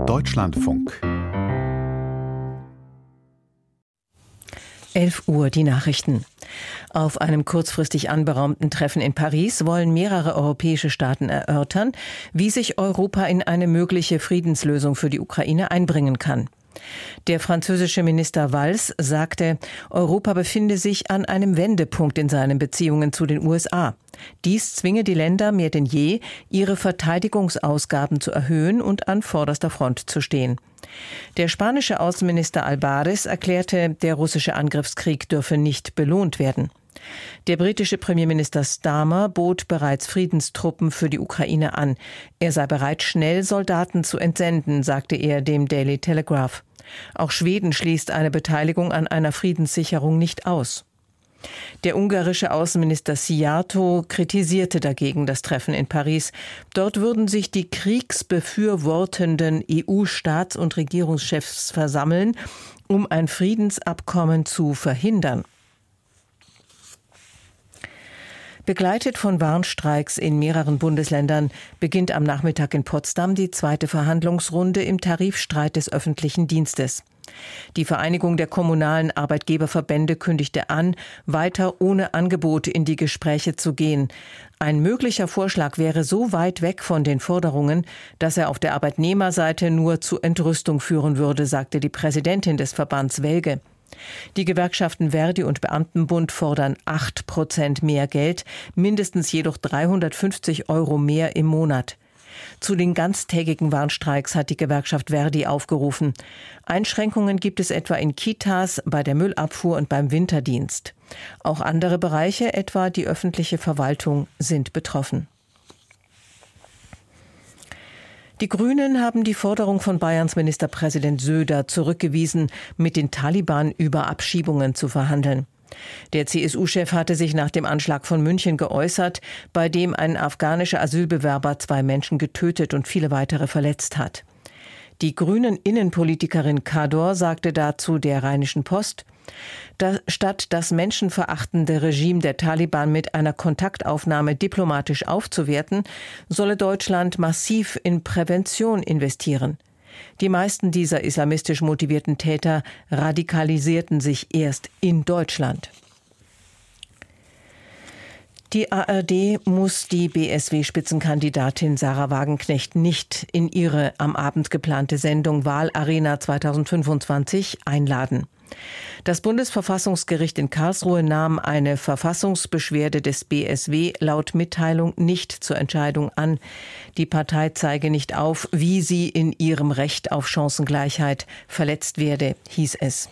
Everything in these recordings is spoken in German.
Deutschlandfunk. 11 Uhr die Nachrichten. Auf einem kurzfristig anberaumten Treffen in Paris wollen mehrere europäische Staaten erörtern, wie sich Europa in eine mögliche Friedenslösung für die Ukraine einbringen kann. Der französische Minister Valls sagte, Europa befinde sich an einem Wendepunkt in seinen Beziehungen zu den USA. Dies zwinge die Länder mehr denn je, ihre Verteidigungsausgaben zu erhöhen und an vorderster Front zu stehen. Der spanische Außenminister Álvarez erklärte, der russische Angriffskrieg dürfe nicht belohnt werden. Der britische Premierminister Starmer bot bereits Friedenstruppen für die Ukraine an. Er sei bereit, schnell Soldaten zu entsenden, sagte er dem Daily Telegraph. Auch Schweden schließt eine Beteiligung an einer Friedenssicherung nicht aus. Der ungarische Außenminister Szijjártó kritisierte dagegen das Treffen in Paris. Dort würden sich die kriegsbefürwortenden EU-Staats- und Regierungschefs versammeln, um ein Friedensabkommen zu verhindern. Begleitet von Warnstreiks in mehreren Bundesländern beginnt am Nachmittag in Potsdam die zweite Verhandlungsrunde im Tarifstreit des öffentlichen Dienstes. Die Vereinigung der kommunalen Arbeitgeberverbände kündigte an, weiter ohne Angebot in die Gespräche zu gehen. Ein möglicher Vorschlag wäre so weit weg von den Forderungen, dass er auf der Arbeitnehmerseite nur zu Entrüstung führen würde, sagte die Präsidentin des Verbands Welge. Die Gewerkschaften Verdi und Beamtenbund fordern 8% mehr Geld, mindestens jedoch 350 € mehr im Monat. Zu den ganztägigen Warnstreiks hat die Gewerkschaft Verdi aufgerufen. Einschränkungen gibt es etwa in Kitas, bei der Müllabfuhr und beim Winterdienst. Auch andere Bereiche, etwa die öffentliche Verwaltung, sind betroffen. Die Grünen haben die Forderung von Bayerns Ministerpräsident Söder zurückgewiesen, mit den Taliban über Abschiebungen zu verhandeln. Der CSU-Chef hatte sich nach dem Anschlag von München geäußert, bei dem ein afghanischer Asylbewerber 2 Menschen getötet und viele weitere verletzt hat. Die grünen Innenpolitikerin Kador sagte dazu der Rheinischen Post, statt das menschenverachtende Regime der Taliban mit einer Kontaktaufnahme diplomatisch aufzuwerten, solle Deutschland massiv in Prävention investieren. Die meisten dieser islamistisch motivierten Täter radikalisierten sich erst in Deutschland. Die ARD muss die BSW-Spitzenkandidatin Sarah Wagenknecht nicht in ihre am Abend geplante Sendung Wahlarena 2025 einladen. Das Bundesverfassungsgericht in Karlsruhe nahm eine Verfassungsbeschwerde des BSW laut Mitteilung nicht zur Entscheidung an. Die Partei zeige nicht auf, wie sie in ihrem Recht auf Chancengleichheit verletzt werde, hieß es.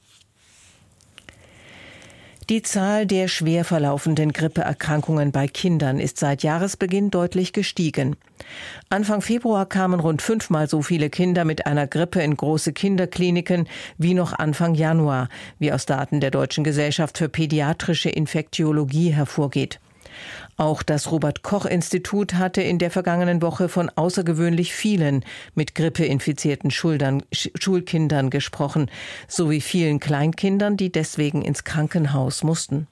Die Zahl der schwer verlaufenden Grippeerkrankungen bei Kindern ist seit Jahresbeginn deutlich gestiegen. Anfang Februar kamen rund 5-mal so viele Kinder mit einer Grippe in große Kinderkliniken wie noch Anfang Januar, wie aus Daten der Deutschen Gesellschaft für pädiatrische Infektiologie hervorgeht. Auch das Robert-Koch-Institut hatte in der vergangenen Woche von außergewöhnlich vielen mit Grippe infizierten Schulkindern gesprochen, sowie vielen Kleinkindern, die deswegen ins Krankenhaus mussten.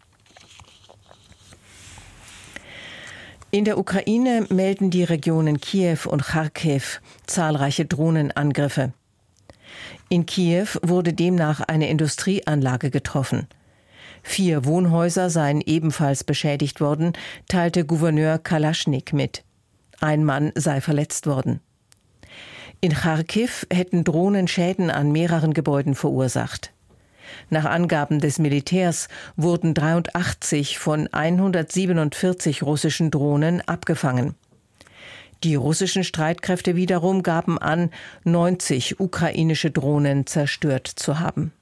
In der Ukraine melden die Regionen Kiew und Charkiw zahlreiche Drohnenangriffe. In Kiew wurde demnach eine Industrieanlage getroffen. 4 Wohnhäuser seien ebenfalls beschädigt worden, teilte Gouverneur Kalaschnik mit. Ein Mann sei verletzt worden. In Charkiw hätten Drohnen Schäden an mehreren Gebäuden verursacht. Nach Angaben des Militärs wurden 83 von 147 russischen Drohnen abgefangen. Die russischen Streitkräfte wiederum gaben an, 90 ukrainische Drohnen zerstört zu haben.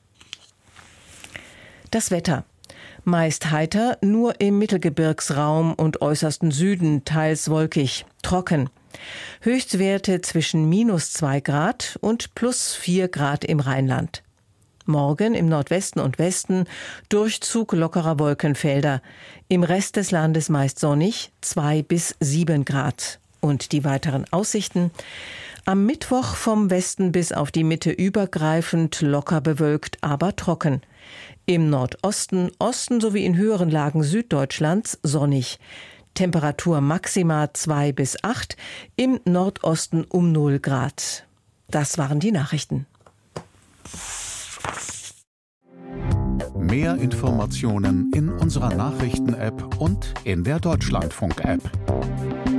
Das Wetter. Meist heiter, nur im Mittelgebirgsraum und äußersten Süden teils wolkig, trocken. Höchstwerte zwischen -2 Grad und +4 Grad im Rheinland. Morgen im Nordwesten und Westen Durchzug lockerer Wolkenfelder. Im Rest des Landes meist sonnig, 2 bis 7 Grad. Und die weiteren Aussichten. Am Mittwoch vom Westen bis auf die Mitte übergreifend locker bewölkt, aber trocken. Im Nordosten, Osten sowie in höheren Lagen Süddeutschlands sonnig. Temperatur Maxima 2 bis 8, im Nordosten um 0 Grad. Das waren die Nachrichten. Mehr Informationen in unserer Nachrichten-App und in der Deutschlandfunk-App.